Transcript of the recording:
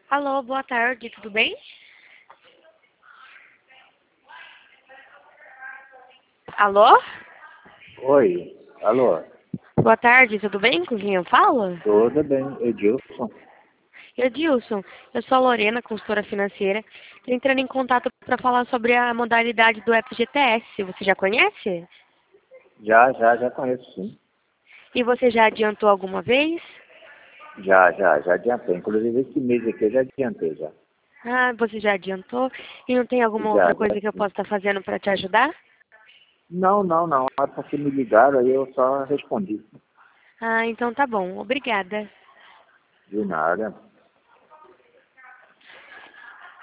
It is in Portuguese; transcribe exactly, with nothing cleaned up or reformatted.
Alô, boa tarde, tudo bem? Alô? Oi, alô, Boa tarde, tudo bem? Com quem eu falo? tudo bem, Edilson? Edilson, eu sou a Lorena, consultora financeira. Estou entrando em contato para falar sobre a modalidade do F G T S. Você já conhece? Já, já, já conheço sim. E você já adiantou alguma vez? Já, já, já adiantei. Inclusive esse mês aqui eu já adiantei já. Ah, você já adiantou? E não tem alguma Já, outra já coisa que eu sim. possa estar fazendo para te ajudar? Não, não, não. É porque me ligaram aí eu só respondi. Ah, então tá bom. Obrigada. De nada.